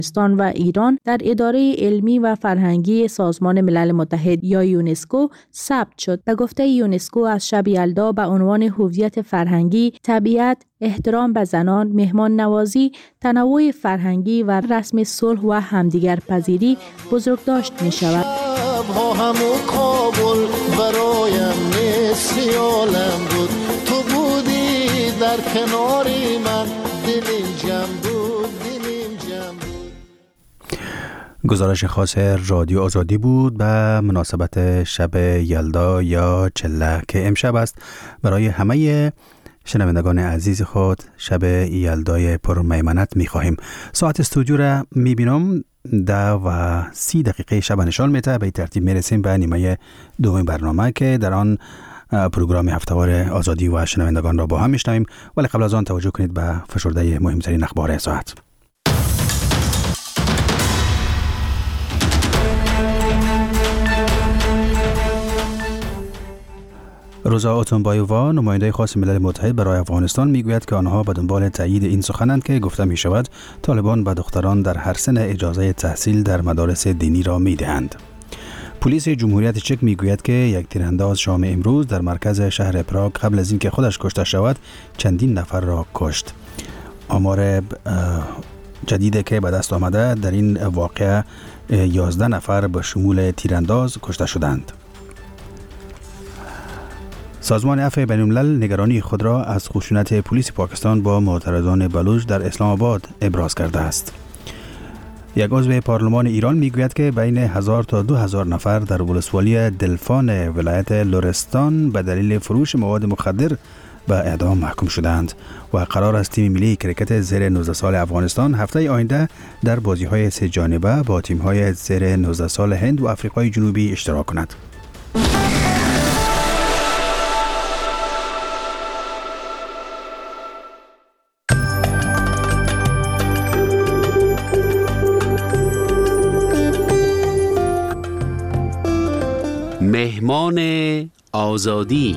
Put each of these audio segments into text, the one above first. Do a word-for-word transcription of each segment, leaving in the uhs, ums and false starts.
افغانستان و ایران در اداره علمی و فرهنگی سازمان ملل متحد یا یونسکو ثبت شد. به گفته یونسکو از شب یلدا به عنوان هویت فرهنگی، طبیعت، احترام به زنان، مهمان نوازی، تنوع فرهنگی و رسم صلح و همدیگر پذیری بزرگداشت می شود. همو کابل برایم مثل عالم بود، تو بودی در کناری من، دلیم جمع بود، دلیم جمع بود. گزارش خاص رادیو آزادی بود به مناسبت شب یلدا یا چله که امشب است. برای همه شنوندگان عزیز خود شب یلدای پرمیمنت می خواهیم. ساعت استودیو را می بینم ده و سی دقیقه شب نشان میده. به ترتیب میرسیم به نیمه دوم برنامه که در آن پروگرام هفتهوار آزادی و شنوندگان را با هم میشنویم، ولی قبل از آن توجه کنید به فشرده مهمترین اخبار ساعت. روزا اوتونبایووا، نماینده خاص ملل متحد برای افغانستان، میگوید که آنها به دنبال تایید این سخنند که گفته می شود طالبان به دختران در هر سن اجازه تحصیل در مدارس دینی را میدهند. پلیس جمهوریت چک میگوید که یک تیرانداز شام امروز در مرکز شهر پراگ قبل از اینکه خودش کشته شود چندین نفر را کشت. آمار جدیدی که به دست آمده در این واقعه یازده نفر به شمول تیرانداز کشته شدند. سازمان عفو بین‌الملل نگرانی خود را از خشونت پلیس پاکستان با معترضان بلوچ در اسلام آباد ابراز کرده است. یک عضو پارلمان ایران میگوید که بین هزار تا دو هزار نفر در ولسوالی دلفان ولایت لرستان به دلیل فروش مواد مخدر به اعدام محکوم شدند و قرار است تیم ملی کرکت زیر نوزده سال افغانستان هفته آینده در بازی‌های سه جانبه با تیم‌های زیر نوزده سال هند و آفریقای جنوبی اشتراک کند. مهمان آزادی.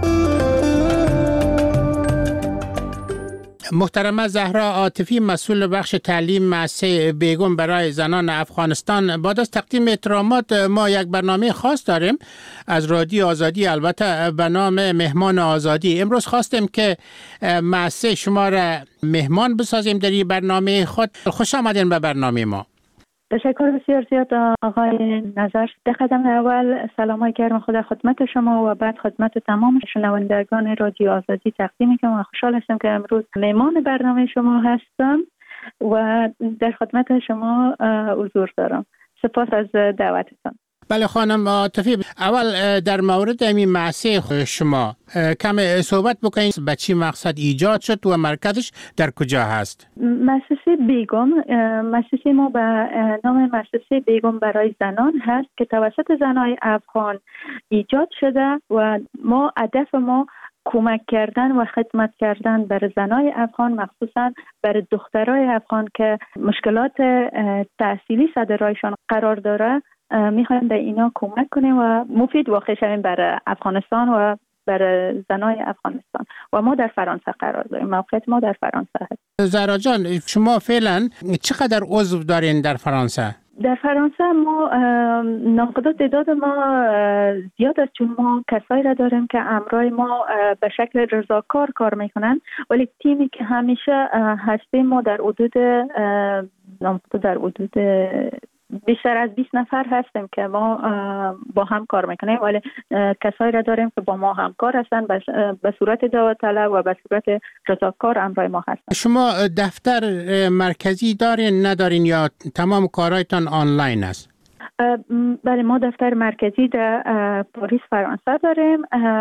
محترمه زهرا عاطفی، مسئول بخش تعلیم مؤسسه بیگم برای زنان افغانستان، بعد از تقدیم احترامات ما یک برنامه خاص داریم از رادیو آزادی، البته به نام مهمان آزادی. امروز خواستیم که مؤسسه شما را مهمان بسازیم در این برنامه خود. خوش آمدین به برنامه ما. تشکر بسیار زیاد آقای نظر. در قدم اول سلامای گرم خدا خدمت شما و بعد خدمت تمام شنوندگان رادیو آزادی تقدیم میکنم. خوشحال هستم که امروز مهمان برنامه شما هستم و در خدمت شما حضور دارم. سپاس از دعوتتان. بله خانم عاطفی، اول در مورد این مؤسسه شما کم صحبت بکنید. به چی مقصد ایجاد شد و مرکزش در کجا هست؟ مؤسسه بیگم، مؤسسه ما به نام مؤسسه بیگم برای زنان هست که توسط زنای افغان ایجاد شده و ما هدف ما کمک کردن و خدمت کردن بر زنای افغان، مخصوصا بر دخترای افغان که مشکلات تحصیلی سر راهشان قرار داره. میخوایم به اینا کمک کنیم و مفید واقع شویم برای افغانستان و برای زنای افغانستان. و ما در فرانسه قرار داریم، موقعیت ما در فرانسه هست. زهرا جان، شما فعلا چقدر عضو دارین در فرانسه؟ در فرانسه ما ناقص تعداد ما زیاد است، چون ما کسایی را داریم که امرای ما به شکل رضاکار کار میکنن، ولی تیمی که همیشه هستیم ما در حدود ناقص در حدود بیشتر از بیست نفر هستیم که ما با هم کار میکنیم، ولی کسایی را داریم که با ما همکار هستن به صورت دعوت طلب و به صورت رضاکار امرای ما هستن. شما دفتر مرکزی دارین ندارین یا تمام کارهایتان آنلاین است؟ بله، ما دفتر مرکزی در پاریس فرانسه داریم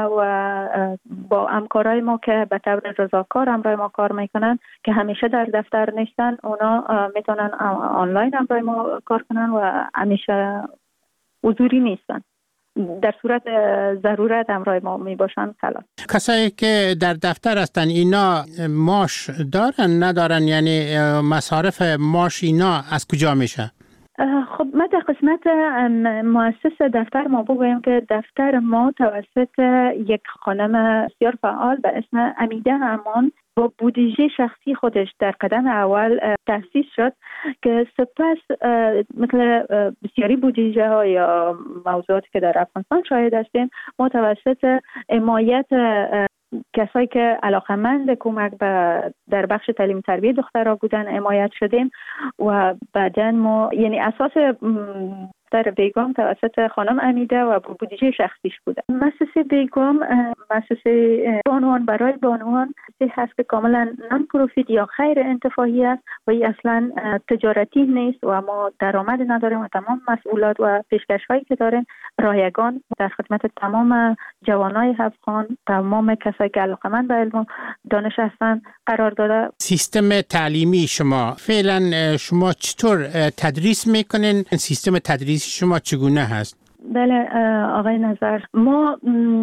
و با همکارای ما که به طور رضاکار همراه ما کار میکنن که همیشه در دفتر نیستن، اونا میتونن آنلاین همراه ما کار کنن و همیشه حضوری نیستن. در صورت ضرورت همراه ما می باشن خلاص. کسایی که در دفتر هستن اینا معاش دارن ندارن؟ یعنی مصارف معاش اینا از کجا میشه؟ خب ما در قسمت مؤسس دفتر ما بگویم که دفتر ما توسط یک خانم بسیار فعال به اسم امیده امان با بودجه شخصی خودش در قدم اول تأسیس شد که سپس مثل بسیاری بودجه ها یا موضوعاتی که در افغانستان شاهد هستیم ما توسط حمایت کسایی که علاقمند کمک به در بخش تعلیم تربیت دخترها بودن حمایت شدیم و بعداً ما یعنی اساس در بیگم توسط خانم امیده و با بودجه شخصیش بوده. مؤسسه بیگم مؤسسه بانوان برای بانوان هست که کاملا نان پروفیت یا غیر انتفاعی است و این اصلا تجارتی نیست و ما درآمد نداریم و تمام مسئولات و پیشکش هایی که داریم رایگان در خدمت تمام جوانای افغان، تمام کسایی که علاقمند به علم و دانش هستند قرار داده. سیستم تعلیمی شما فعلا شما چطور تدریس میکنین؟ سیستم تدریسی شما چگونه هست؟ بله آقای نظر، ما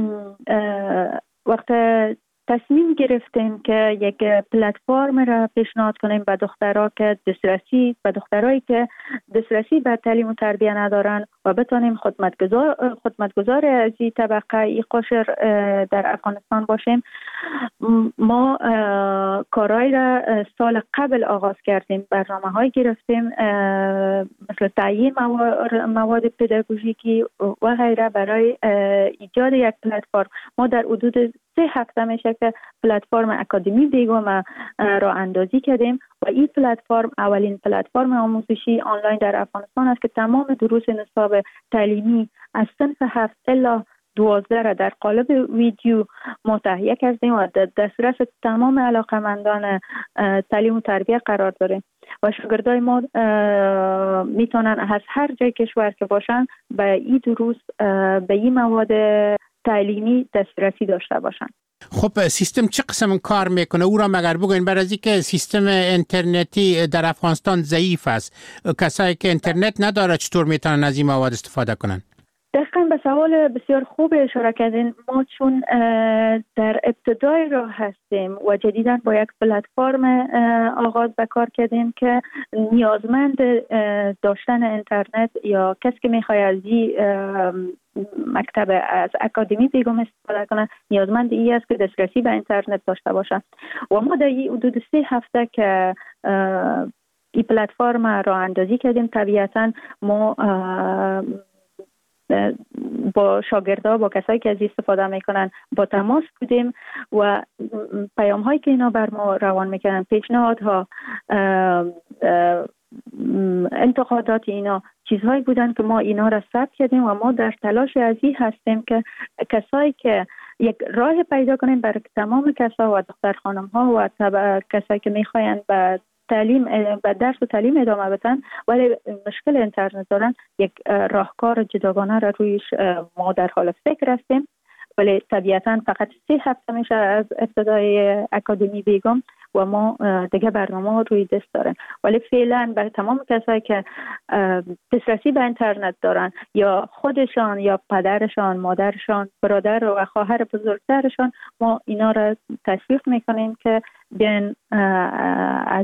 وقت تصمیم گرفتیم که یک پلتفرم را پیشنهاد کنیم به دخترها که دسترسی به دخترایی که دسترسی به تعلیم و تربیت ندارن و بتونیم خدمتگزار خدمتگزار از این طبقه این قشر در افغانستان باشیم. ما کارهای را سال قبل آغاز کردیم، برنامه‌های گرفتیم مثل تعیین مواد پداگوژیکی و غیره برای ایجاد یک پلتفرم. ما در حدود سه هفته میشه که پلتفرم اکادمی بیگم را اندازی کردیم و این پلتفرم اولین پلتفرم آموزشی آنلاین در افغانستان است که تمام دروس نصاب تعلیمی از صنف هفت الی دوازده را در قالب ویدیو ما تهیه کردیم و در دسترس تمام علاقمندان تعلیم و تربیت قرار داریم و شاگردای ما میتونن از هر جای کشور که باشن به این دروس به این مواد تعلیمی دسترسی داشته باشن. خب سیستم چه قسم کار میکنه؟ او را مگر بگوین، برای اینکه سیستم اینترنتی در افغانستان ضعیف است. کسایی که اینترنت نداره چطور میتونن از این مواد استفاده کنن؟ دقیقاً به سوال بسیار خوب اشاره کردین. ما چون در ابتدای راه هستیم و جدیداً با یک پلتفرم آغاز به کار کردیم که نیازمند داشتن اینترنت یا کسی که میخواد از این مکتب از اکادمی بیگم استفاده کنه نیازمند این است که دسترسی به اینترنت داشته باشه و ما در این حدود سه هفته که این پلتفرم را اندازی کردیم طبیعتاً ما با شاگردها با کسایی که از استفاده میکنن با تماس بودیم و پیام هایی که اینا بر ما روان میکنن، پیشنهادها، انتقادات اینا چیزهایی بودن که ما اینا را ثبت کردیم و ما در تلاش از این هستیم که کسایی که یک راه پیدا کنیم برای تمام کسا و دختر خانم ها و کسایی که میخواین به تعلیم به درس و تعلیم ادامه بدن ولی مشکل اینترنت دارن یک راهکار جداگانه را رویش ما در حال فکر هستیم. ولی طبیعتاً فقط سه هفته میشه از ابتدای اکادمی بیگم و ما دیگه برنامه روی دست دارن، ولی فعلا برای تمام کسایی که دسترسی به اینترنت دارن یا خودشان یا پدرشان، مادرشان، برادر و خواهر بزرگترشان ما اینا را تشویق میکنیم که بیان از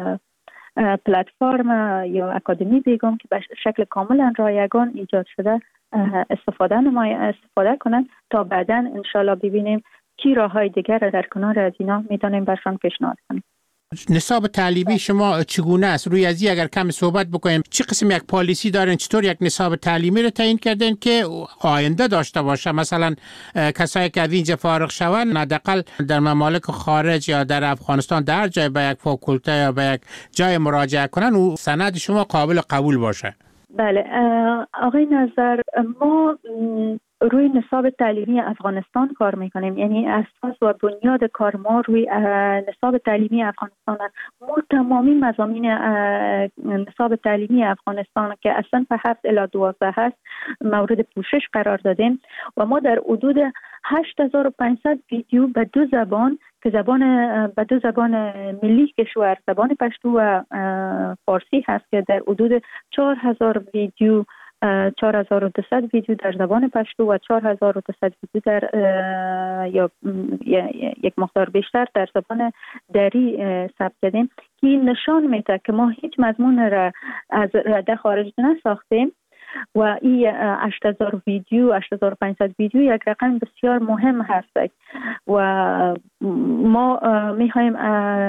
پلتفرم یا اکادمی بیگم که به شکل کاملا رایگان ایجاد شده استفاده نمای استفاده کنن تا بعداً انشالله ببینیم چی راههای دیگر را در کنار از اینا میتونیم برشان پیشنهاد کنیم. نصاب تعلیمی شما چگونه است؟ روی از این اگر کم صحبت بکنیم، چه قسم یک پالیسی دارین؟ چطور یک نصاب تعلیمی رو تعیین کردین که آینده داشته باشه؟ مثلا کسایی که از اینجا فارغ شوند حداقل در ممالک خارج یا در افغانستان در جای به یک فاکولته یا به یک جای مراجعه کنن و سند شما قابل قبول باشه. بله آقای نظر، ما روی نصاب تعلیمی افغانستان کار میکنیم، یعنی اساس و بنیاد کار ما روی نصاب تعلیمی افغانستان است. ما تمامی مضامین نصاب تعلیمی افغانستان که اصلا به هفت الی دوازده هست مورد پوشش قرار دادیم و ما در حدود هشت هزار و پانصد ویدیو به دو زبان که زبان به دو زبان ملی کشور، زبان پشتو و فارسی هست که در حدود چهار هزار ویدیو چهار هزار و دویست ویدیو در زبان پشتو و چهار هزار و دویست ویدیو در یا یک مقدار بیشتر در زبان دری ثبت کردیم که نشان میده که ما هیچ مضمون را از رده خارج نساختیم و این هشت هزار ویدیو هشت هزار و پانصد ویدیو یک رقم بسیار مهم هست و ما میخوایم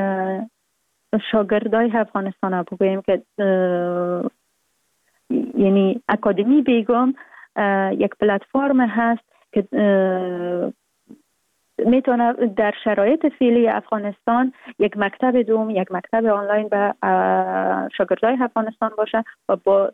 شاگردای افغانستان بگوییم که یعنی اکادمی بیگم یک پلتفرم هست که میتونه در شرایط فعلی افغانستان یک مکتب دوم، یک مکتب آنلاین به شاگردای افغانستان باشه و با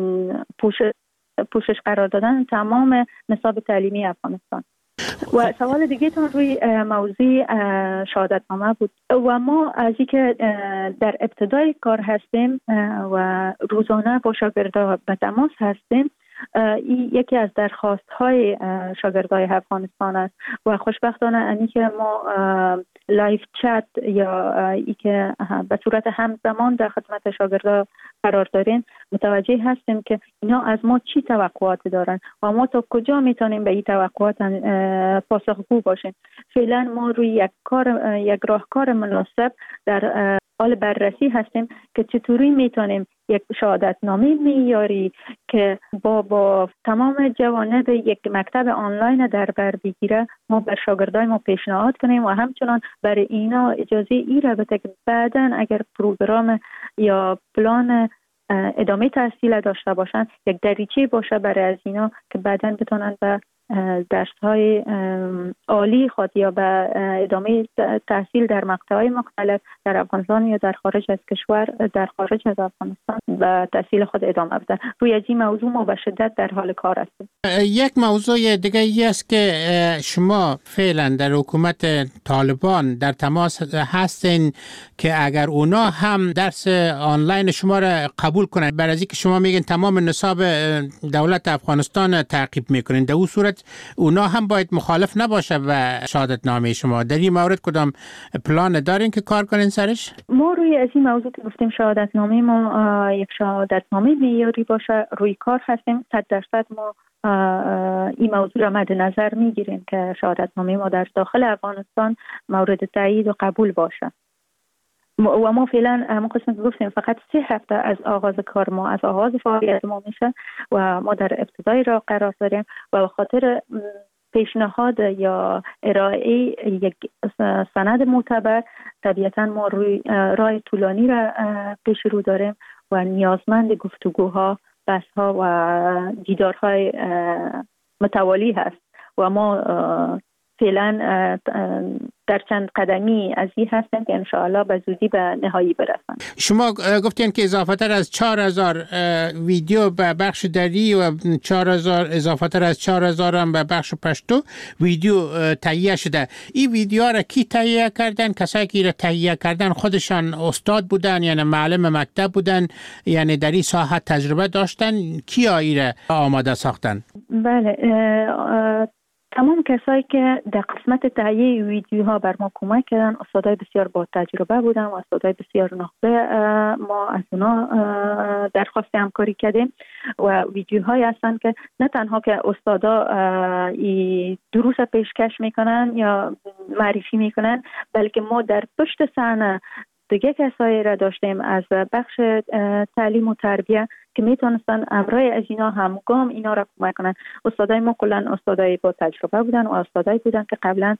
پوشش پوشش قرار دادن تمام نصاب تعلیمی افغانستان. و سوال دیگه تون روی موضوع شهادتنامه بود و ما از اینکه در ابتدای کار هستیم و روزانه با شاگردان به تماس هستیم، این یکی از درخواست های شاگردای افغانستان است و خوشبختانه اینی که ما لایف چت یا ای که به صورت همزمان در خدمت شاگردا قرار داریم متوجه هستیم که اینا از ما چی توقعات دارن و ما تا کجا میتونیم به این توقعات پاسخگو باشیم. فعلا ما روی یک کار یک راهکار مناسب در حال بررسی هستیم که چطوری میتونیم یک شهادتنامه معیاری که با با تمام جوانب یک مکتب آنلاین در بر بگیره ما بر شاگردای ما پیشنهاد کنیم و همچنان برای اینا اجازه ای را بده که بعداً اگر پروگرام یا پلان ادامه تحصیل داشته باشن یک دریچه باشه برای از اینا که بعداً بتونن به درس‌های عالی خود یا به ادامه تحصیل در مقطع‌های مختلف در افغانستان یا در خارج از کشور در خارج از افغانستان به تحصیل خود ادامه بدن. روی از این موضوع ما به شدت در حال کار هستیم. یک موضوع دیگه ای است که شما فعلا در حکومت طالبان در تماس هستین که اگر اونا هم درس آنلاین شما را قبول کنن، برای اینکه شما میگین تمام نصاب دولت افغانستان تعقیب میکنین، در اون صورت اونا هم باید مخالف نباشه به شهادتنامه شما. در این مورد کدام پلان دارین که کار کنین سرش؟ ما روی از این موضوع که گفتیم شهادتنامه ما یک شهادتنامه معیاری باشه روی کار هستیم. صد درصد ما این موضوع را مد نظر میگیریم که شهادتنامه ما در داخل افغانستان مورد تایید و قبول باشه. و ما فعلا ما قسمت گفتیم فقط سه هفته از آغاز کار ما از آغاز فعالیت ما میشه و ما در ابتدای راه قرار داریم و به خاطر پیشنهاد یا ارائه یک سند معتبر طبیعتا ما روی راه طولانی را پیش رو داریم و نیازمند گفتگوها، بحث‌ها و دیدارهای متوالی هست و ما فعلا در چند قدمی از این هستیم که انشاءالله به زودی به نهایی برسن. شما گفتین که اضافه تر از چهار هزار ویدیو به بخش دری و چهار هزار اضافه تر از چهار هزار هم به بخش پشتو ویدیو تهیه شده. این ویدیو را کی تهیه کردن؟ کسایی که را تهیه کردن خودشان استاد بودن یعنی معلم مکتب بودن یعنی در این ساحت تجربه داشتن؟ کی آیره آماده ساختن؟ بله تمام کسایی که در قسمت تهیه ویدیوها بر ما کمک کردن استادای بسیار با تجربه بودن و استادای بسیار نخبه. ما از اونا درخواست همکاری کردیم و ویدیوهایی هستن که نه تنها که استادا دروس پیشکش میکنن یا معرفی میکنن بلکه ما در پشت صحنه دیگه کسایی را داشتیم از بخش تعلیم و تربیه که میتونستن امرای از اینا همگام اینا را کمک کنن. استادای ما کلن استادای با تجربه بودن و استادایی بودن که قبلا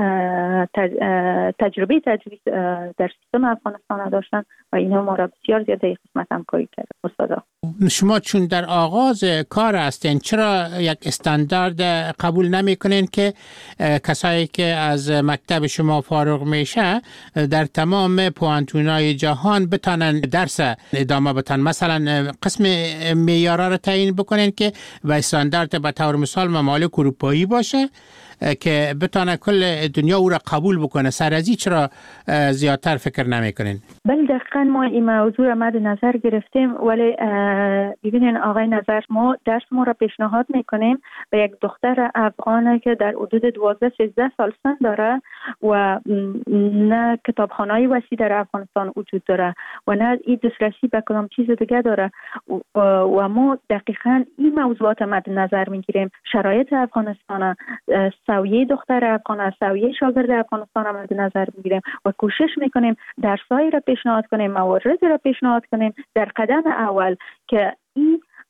تجربه تدریس در سیستم افغانستان داشتن و اینا ما را بسیار زیاده قسمت همکاری کرد. استادا شما چون در آغاز کار هستین چرا یک استاندارد قبول نمی کنین که کسایی که از مکتب شما فارغ میشه در تمام پوانتونای جهان بتانن درس ادامه بدن؟ مثلا قسم معیارا رو تعیین بکنین که به استاندارد به طور مثال ممالک اروپایی باشه که بتونه کل دنیا او را قبول بکنه. سر از این چرا زیادتر فکر نمیکنین؟ بله دقیقاً ما این موضوع را مد نظر گرفتیم ولی ببینین آقای نظر ما درس ما را پیشنهاد میکنیم به یک دختر افغانه که در حدود دوازده سیزده سال سن داره و نه کتابخانه‌ای وسیع در افغانستان وجود داره و نه این دسترسی به کدام چیز دیگه داره و ما دقیقاً این موضوعات مد نظر میگیریم. شرایط افغانستان، سویه دختر افغان، سویه شاگرد افغانستان را مد نظر میگیریم و کوشش میکنیم درسایی را پیشنهاد کنیم، موارد را پیشنهاد کنیم در قدم اول که این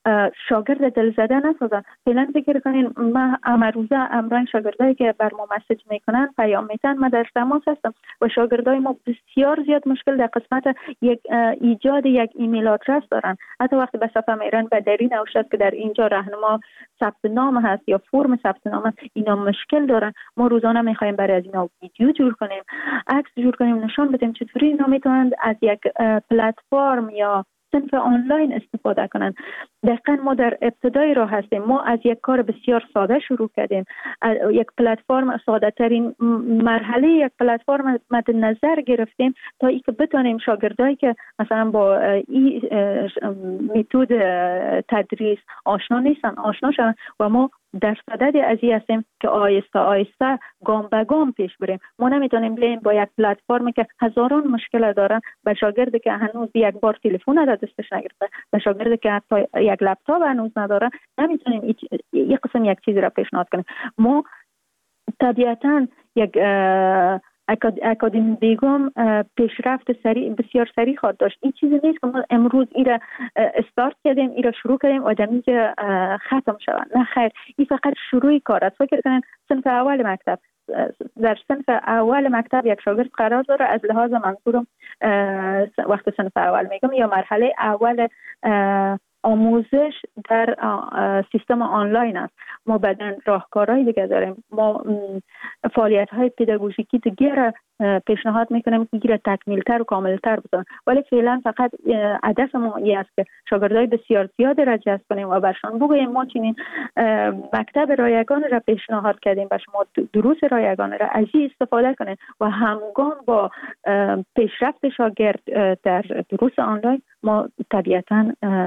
شاگرد دلزده نسازن. فعلا فکر کنین ما امروزه امران شاگردایی که بر ما مسیج میکنن پیام میتن، ما در تماس هستم و شاگردای ما بسیار زیاد مشکل در قسمت یک ایجاد یک ایمیل آدرس دارن. حتی وقتی به صفحه میرن به دری نوشته که در اینجا راهنما ثبت نام هست یا فرم ثبت نام، اینا مشکل دارن. ما روزانه میخوایم برای از اینا ویدیو جور کنیم، عکس جور کنیم، نشان بدیم چطوری اینا میتونن از یک پلتفرم یا صنف آنلاین استفاده کنن. دقیقاً ما در ابتدای راه هستیم. ما از یک کار بسیار ساده شروع کردیم، یک پلتفرم ساده ترین مرحله یک پلتفرم مد نظر گرفتیم تا اینکه بتونیم شاگردایی که مثلا با این متد تدریس آشنا نیستن آشنا شون و ما در صدد از این هستیم که آیسته آیسته گام به گام پیش بریم. ما نمیتونیم بریم با یک پلتفرمی که هزاران مشکل دارن به شاگردی که هنوز یک بار تلفن در دستش نگرفته، به شاگردی که حتی یک لپتاپ هنوز نداره، نمیتونیم یک قسم یک چیزی را پیشنهاد کنیم. ما طبیعتاً یک اکادمی بیگم پیشرفت سریع بسیار سریع خواهد داشت. این چیزی نیست که ما امروز ایره استارت کردیم، ایره شروع کردیم آدمی که ختم شود. نه خیر، این فقط شروعی کار است. فکر کنین صنف اول مکتب، در صنف اول مکتب یک شاگرد قرار داره، از لحاظ منظورم وقت صنف اول میگم یا مرحله اول آموزش در سیستم آنلاین است. ما بعدن راهکارهای دیگه داریم، ما فعالیت های پداگوژیکی دیگه را پیشنهاد میکنیم که گیره تکمیلتر و کاملتر بکنن، ولی فعلا فقط هدف ما این است که شاگردای بسیار زیاد را جذب کنیم و برشان بگوییم ما چنین مکتب رایگان را پیشنهاد کردیم و شما دروس رایگان را از این استفاده کنید و همگام با پیشرفت شاگرد در دروس آنلاین ما طبیعتاً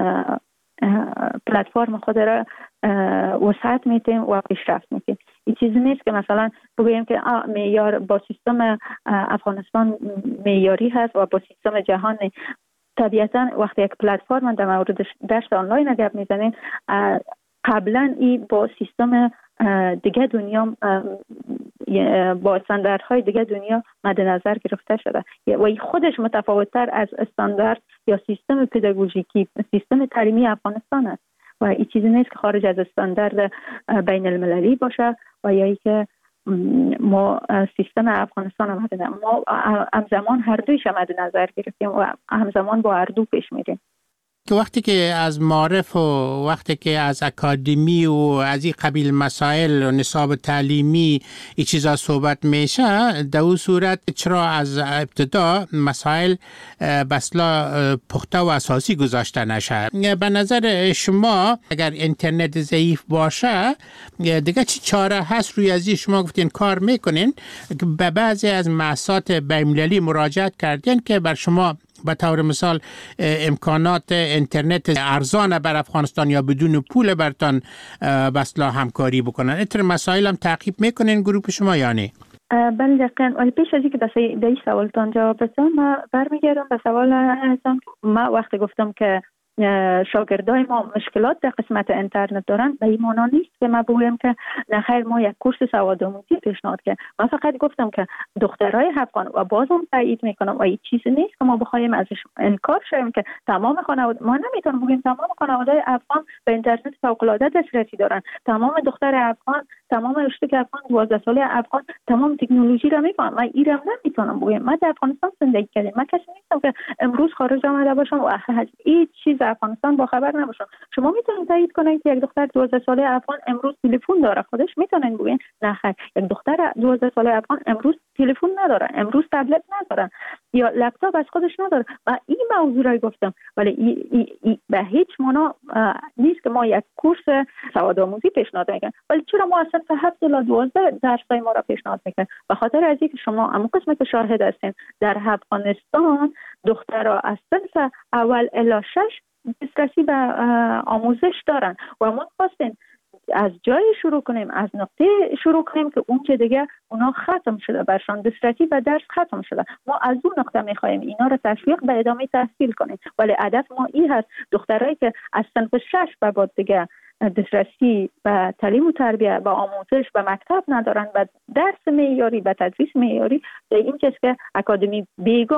پلتفرم خود را وسعت میتیم و پیشرفت میتیم. این چیزی نیست که مثلا بگوییم که معیار با سیستم افغانستان معیاری هست و با سیستم جهانی. طبیعتاً وقتی یک پلتفرم در مورد درس آنلاین گپ میزنیم، قبلا این با سیستم دیگه دنیا با استانداردهای دیگه دنیا مد نظر گرفته شده و این خودش متفاوت‌تر از استاندارد یا سیستم پداگوژیکی سیستم تعلیمی افغانستان است و این چیزی نیست که خارج از استاندارد بین المللی باشه و یا ای که ما سیستم افغانستان مد نظر ما همزمان هر دویش مد نظر گرفتیم و همزمان با هر دو پیش میریم. که وقتی که از معارف و وقتی که از اکادمی و از این قبیل مسائل و نصاب تعلیمی این چیزا صحبت میشه، در اون صورت چرا از ابتدا مسائل بسلا پخته و اساسی گذاشته نشه؟ به نظر شما اگر اینترنت ضعیف باشه دیگه چی چاره هست روی ازی؟ شما گفتین کار میکنین، به بعضی از مؤسسات بین‌المللی مراجعت کردین که بر شما به طور مثال امکانات اینترنت ارزان بر افغانستان یا بدون پول برتان بسلا همکاری بکنن. اتر مسائل هم تعقیب میکنین گروه شما یا نه؟ بله دقیقاً. ولی پیش از اینکه به این سوالتان جواب بدم، ما برمیگردم به سوال هستم. ما وقتی گفتم که شاگردای ما مشکلات در قسمت اینترنت دارن، به این معنا نیست که ما بگویم که نخیر ما یک کورس سوادآموزی پیشنهاد کردیم. من فقط گفتم که دخترای افغان و بازم تایید میکنم و این چیزی نیست که ما بخوایم ازش انکار شیم که تمام خانواده ما نمیتونیم بگیم تمام خانواده افغان به اینترنت فوق العاده دسترسی دارن، تمام دختر افغان، تمام اشتک افغان، دوازده ساله افغان تمام تکنولوژی را میفهمن. من ایرم نمیتونم بگم. من در افغانستان زندگی کردم، من کسی نیستم که امروز خارج آمده باشم و هیچ چیز افغانستان با خبر نباشم. شما میتونید تایید کنید که یک دختر دوازده ساله افغان امروز تلفن داره، خودش میتونن بگین نه خیر یک دختر دوازده ساله افغان امروز تلفن نداره، امروز تبلت نداره یا لپتاپ از خودش نداره. و این موضوع را گفتم، ولی ای ای ای به هیچ معنا نیست که ما یک کورس سوادآموزی پیشنهاد میکنیم. ولی چرا ما اصلا هفت تا دوازده درسای ما را پیشنهاد میکنیم؟ به خاطر از اینکه شما اما قسمت که شاهد هستین در افغانستان دخترها از صنف اول الی شش دسترسی به آموزش دارن و ما خواستیم از جای شروع کنیم، از نقطه شروع کنیم که اون که دیگه اونا ختم شده، برشان دسترسی و درس ختم شده. ما از اون نقطه میخوایم اینا رو تشویق به ادامه تحصیل کنیم. ولی هدف ما این هست دخترایی که از صنف شش به بعد دیگه دسترسی به تعلیم و تربیت، به آموزش، به مکتب ندارن، به درس معیاری، به تدریس معیاری، این چیز که اکادمی بیگم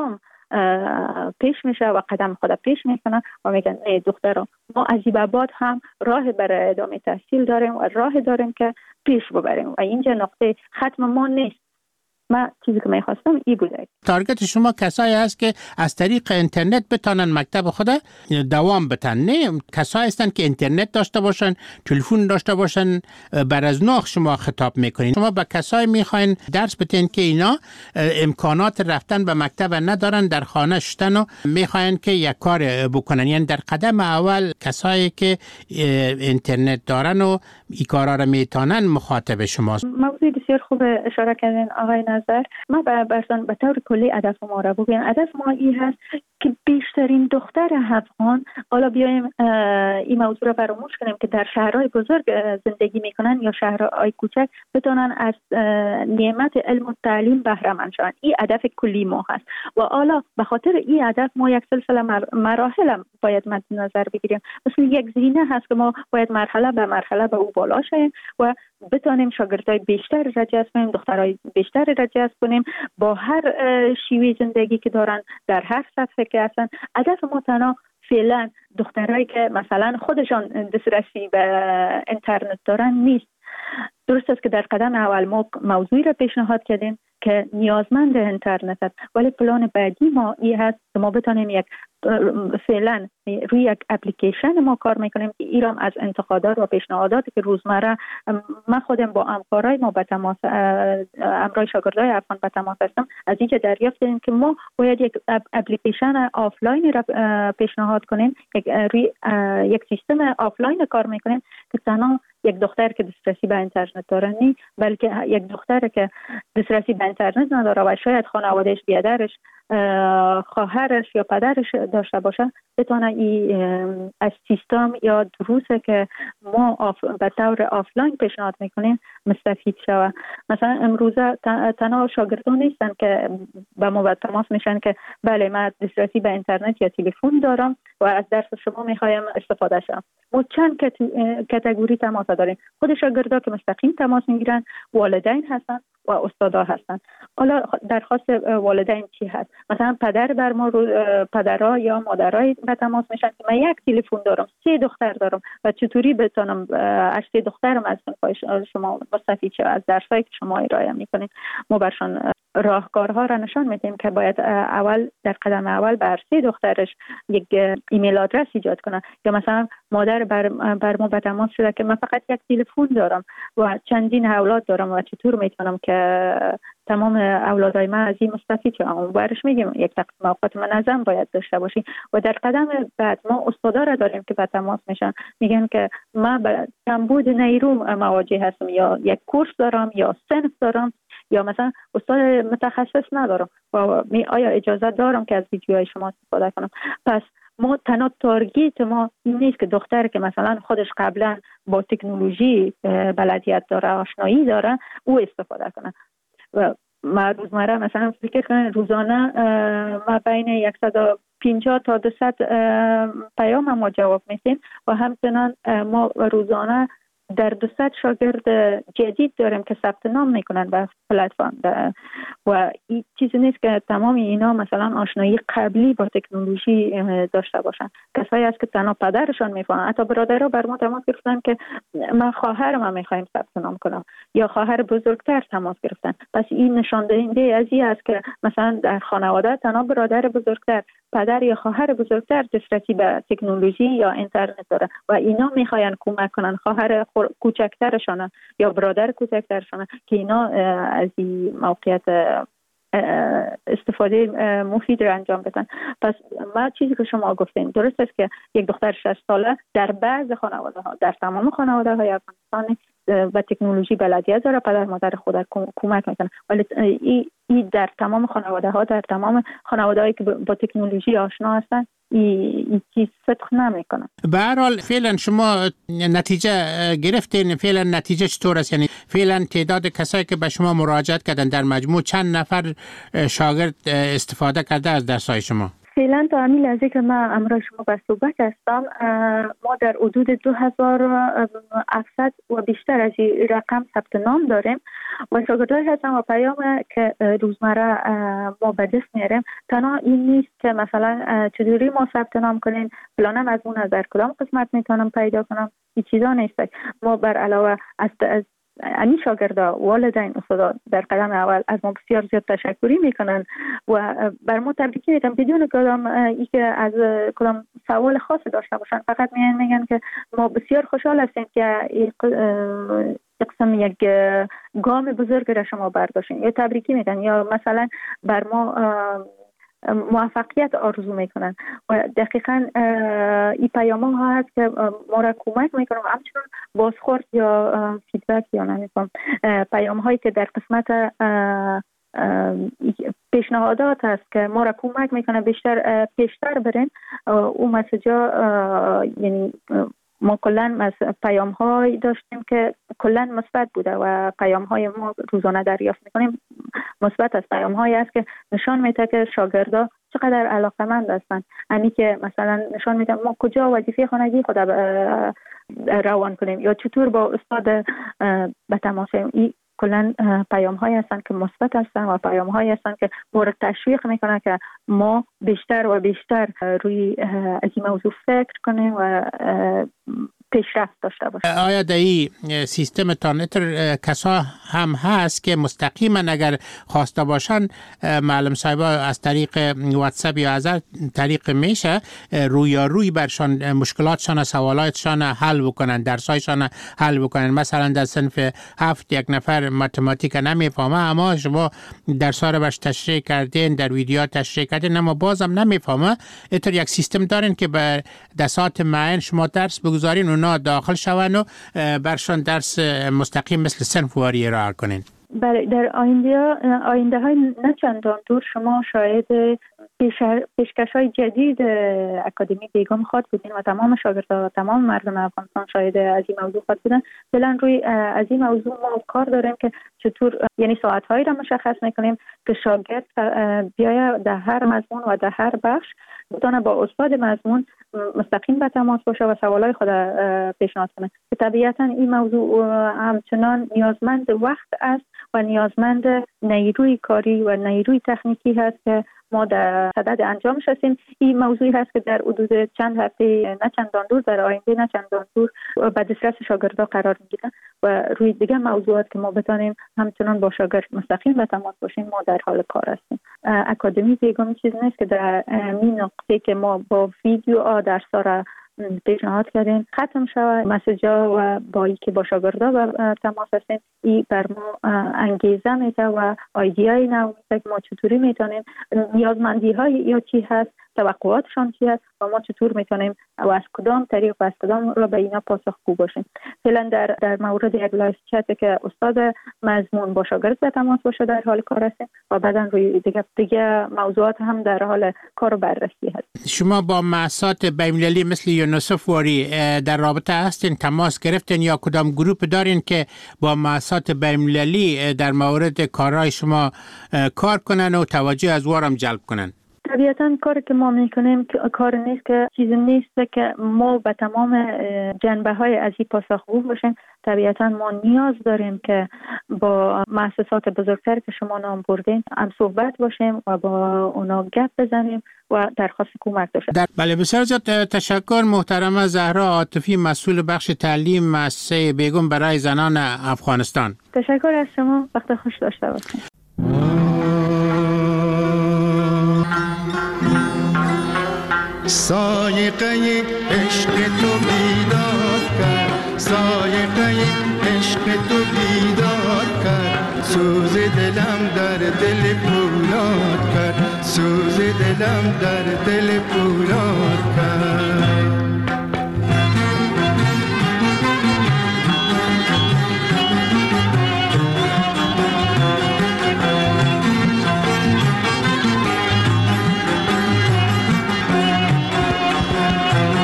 پیش میشه و قدم خود پیش میکنه و میگن نه دختران، ما از این بعد هم راه برای ادامه تحصیل داریم و راه داریم که پیش ببریم و اینجا نقطه ختم ما نیست. من چیزی که میخواستم ای بوده. تارگت شما کسایی هست که از طریق اینترنت بتانن مکتب خود دوام بتن، نه کسایی هستن که اینترنت داشته باشن، تلفن داشته باشن. بر از نوع شما خطاب میکنین. شما به کسایی میخواین درس بتین که اینا امکانات رفتن به مکتب ندارن، در خانه شتن و میخواین که یک کار بکنن. یعنی در قدم اول کسایی که اینترنت دارن و این کارا رو میتونن مخاطب شماست. موضوع بسیار خوب اشاره کردین آقای نظر. ما برسان به طور کلی هدف ما را بگیم. هدف ما این هست که بیشترین دختر افغان، حالا بیایم این موضوع را فراموش کنیم که در شهرهای بزرگ زندگی میکنن یا شهرهای کوچک، بتونن از نعمت علم و تعلیم بهره مند شوند. این هدف کلی ما هست و حالا به خاطر این هدف ما یک سلسله مراحل باید مد نظر بگیریم. مثل یک زینه هست که ما باید مرحله به مرحله به او بالا شیم و بتونیم شاگردای بیشتر را جذب کنیم، دخترای بیشتر را جذب کنیم با هر شیوه زندگی که دارن، در هر سطح که هستن. هدف ما تنها فعلا دخترایی که مثلا خودشان دسترسی به اینترنت دارن نیست. درست است که در قدم اول ما موضوعی را پیشنهاد کردیم که نیازمند اینترنت است، ولی پلان بعدی ما این هست که ما بتونیم یک فعلا روی یک اپلیکیشن ما کار میکنیم که ایرام از انتقادات و پیشنهاداتی که روزمره ما خودم با همکارای ما به تماس، همراه شاگردای افغان به تماس هستم، از اینجا دریافت کردیم که ما باید یک اپلیکیشن آفلاین را پیشنهاد کنیم، یک روی یک سیستم آفلاین کار میکنیم که تنها یک دختر که دسترسی به اینترنت داره نی، بلکه یک دختر که دسترسی به اینترنت نداره و شاید خانوادهش بیادرش، خواهرش یا پدرش داشته باشه، بتونه این از سیستم یا دروسی که ما آف به طور آفلاین پیشنهاد میکنیم مستفید شود. مثلا امروزه تنها شاگردان نیستن که با ما تماس میشن که بله من دسترسی به اینترنت یا تلفن دارم و از درس شما میخوایم استفاده شم. ما چند کاتگوری تماس داریم. خود شاگردا که مستقیم تماس میگیرن، والدین هستن و استادا هستن. حالا درخواست والدین چی هست؟ مثلا پدر بر ما رو پدرها یا مادرای به تماس میشن که من یک تلفن دارم، سه دختر دارم و چطوری بتونم از سه دخترم از شما مستفید شم، از درسایی که شما ارائه میکنین. ما برشان راهکارها را نشان میدیم که باید اول در قدم اول بر سه دخترش یک ایمیل آدرس ایجاد کنه، یا مثلا مادر بر, بر ما به تماس شده که من فقط یک تلفن دارم و چندین اولاد دارم و چطور میتونم که تمام اولادای من از این مستفید شدم. برش میگیم یک تقسیم اوقات منظم باید داشته باشیم. و در قدم بعد ما استادا را داریم که به تماس میشن، میگن که من به کمبود نیرو مواجه هستم، یا یک کورس دارم یا صنف دارم، یا مثلا استاد متخصص ندارم و می آیا اجازه دارم که از ویدیوهای شما استفاده کنم. پس ما تنها تارگت ما این نیست که دختر که مثلا خودش قبلا با تکنولوژی بلدیت داره، آشنایی داره، او استفاده کنه. و ما روزمره مثلا فکر کنم روزانه ما بین صد و پنجاه تا دویست پیام ما جواب میدیم و همچنان ما روزانه در دویست شاگرد جدید داریم که ثبت نام میکنن به پلتفرم و این چیزی نیست که تمام اینا مثلا آشنایی قبلی با تکنولوژی داشته باشن. کسایی هست که تنها پدرشان میفهمن. حتی برادرها بر ما تماس گرفتن که من خواهرم هم میخوایم ثبت نام کنم، یا خواهر بزرگتر تماس گرفتن. پس این نشان دهنده از این است که مثلا در خانواده تنها برادر بزرگتر، پدر یا خواهر بزرگتر دسترسی به تکنولوژی یا اینترنت داره و اینا میخواین کمک کنن خواهر کوچکترشان یا برادر کوچکترشان که اینا از این موقعیت استفاده مفید رو انجام بدن. پس ما چیزی که شما گفتین درست است که یک دختر شصت ساله در بعض خانواده ها، در تمام خانواده های افغانستان و تکنولوژی بلدیت داره، پدر مادر خود کمک میکنه، ولی این ای در تمام خانواده ها، در تمام خانواده هایی که با تکنولوژی آشنا هستن این چیز صدق نمیکنه. به هر حال فعلا شما نتیجه گرفتین، فعلا نتیجه چطور است؟ یعنی فعلا تعداد کسایی که به شما مراجعت کردن در مجموع چند نفر شاگرد استفاده کرده از درس‌های شما؟ فعلا تا همین لحظه که من امروز شما به صحبت هستم، ما در حدود دو هزار و هفتصد و بیشتر از این رقم ثبت نام داریم و شاگردای هستن و پیام که روزمره ما به دست میاریم تنها این نیست که مثلا چجوری ما ثبت نام کنیم، فلان مضمون از در کدام قسمت میتونم پیدا کنم، این چیزا نیست. ما بر علاوه از این شاگردا، والدین، استادا در قدم اول از ما بسیار زیاد تشکری میکنن و بر ما تبریکی میگن بدون کدام ای که از کدام سوال خاصی داشته باشن، فقط میگن میگن که ما بسیار خوشحال هستیم که این قسم یک گام بزرگ را شما برداشتین، یا تبریکی میگن یا مثلا بر ما موفقیت آرزو میکنن و دقیقاً این پیام ها هست که ما را کمک میکنن و همچنان بازخورد یا فیدبک یا نمیکنم پیام هایی که در قسمت پیشنهادات هست که ما را کمک میکنه بیشتر پیشتر برین. او مسیجا یعنی ما کلن پیام های داشتیم که کلن مثبت بوده و پیام های ما روزانه دریافت میکنیم مثبت از پیام هایی است که نشان میده که شاگردا چقدر علاقه‌مند هستند. یعنی که مثلا نشان میده ما کجا وظیفه خانگی خود روان کنیم یا چطور با استاد به تماس. این کلا پیام هایی هستند که مثبت هستند و پیام هایی هستند که ما را تشویق میکنه که ما بیشتر و بیشتر روی از این موضوع فکر کنیم و پیشرفت داشته باشه. آیا در این سیستم تانتر کسا هم هست که مستقیما اگر خواسته باشن معلم صاحبا از طریق واتساپ یا از طریق میشه رویاروی برشان مشکلاتشان سوالاتشان حل بکنن، درسایشان حل بکنن؟ مثلا در صنف هفت یک نفر متماتیک نمیفهمه اما شما درس‌ها رو برش تشریح کردین، در ویدیو تشریح کردین اما بازم نمیفهمه، اینطور یک سیستم دارین که به دسات معین شما درس بگذارین اونا داخل شون و برشان درس مستقیم مثل صنفواری ارائه کنین؟ بله، در آینده آینده های نه چندان دور شما شاید پیشکش های جدید اکادمی بیگم خواهد بودین و تمام شاگردان و تمام مردم افغانستان شاید از این موضوع خواهد بودن. فعلا روی از این موضوع ما کار داریم که چطور یعنی ساعت هایی را مشخص میکنیم که شاگرد بیاید در هر مضمون و در هر بخش بتونه با استاد مضمون مستقیم به تماس باشه و سوالای خود پیشنهاد کنه. طبیعتا این موضوع همچنان نیازمند وقت است و نیازمند نیروی کاری و نیروی تکنیکی هست که ما در صدد انجامش هستیم. این موضوعی هست که در حدود چند هفته نه چندان دور در آینده نه چندان دور به دسترس شاگردان قرار میگیره و روی دیگه موضوعات که ما بتانیم همچنان با شاگرد مستقیم به تماس باشیم ما در حال کار هستیم. اکادمی بیگم چیز نیست که در این نقطه که ما با ویدیو درس‌ها را پیشنهاد کردیم ختم شود مسیجا و با ای که با شاگردا و تماس هستیم. این بر ما انگیزه میده و ایده‌ای نو میده که ما چطوری میتونیم نیازمندی های یا چی هست، توقعاتشان چی هست و ما چطور میتونیم و از کدام طریق و از کدام را به اینا پاسخگو باشیم. فعلا در در مورد یک لایو چت که استاد مضمون با شاگرد به تماس باشه در حال کار هستیم و بعدا روی دیگه دیگه موضوعات هم در حال کار و بررسی هست. شما با مؤسسات بین‌المللی مثل یونیسف واری در رابطه هستین، تماس گرفتین یا کدام گروپ دارین که با مؤسسات بین‌المللی در مورد کارهای شما کار کنن و توجه از وارم جلب کنن؟ طبیعتاً کاری که ما میکنیم کار نیست که چیزی نیست که ما به تمام جنبه های از این پاسخگو باشیم. طبیعتاً ما نیاز داریم که با مؤسسات بزرگتر که شما نام بردین هم صحبت باشیم و با اونا گپ بزنیم و درخواست کمک داشته. بله، بسیار زیاد تشکر محترمه زهرا عاطفی، مسئول بخش تعلیم مؤسسه بیگم برای زنان افغانستان. تشکر از شما، وقت خوش داشته باشید. سایقه عشق تو بیدار کرد، سایقه عشق تو بیدار کرد، سوز دلم در دل پولاد کرد، سوز دلم در دل پولاد کرد.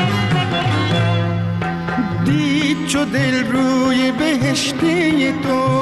چو دل روی بهشتی تو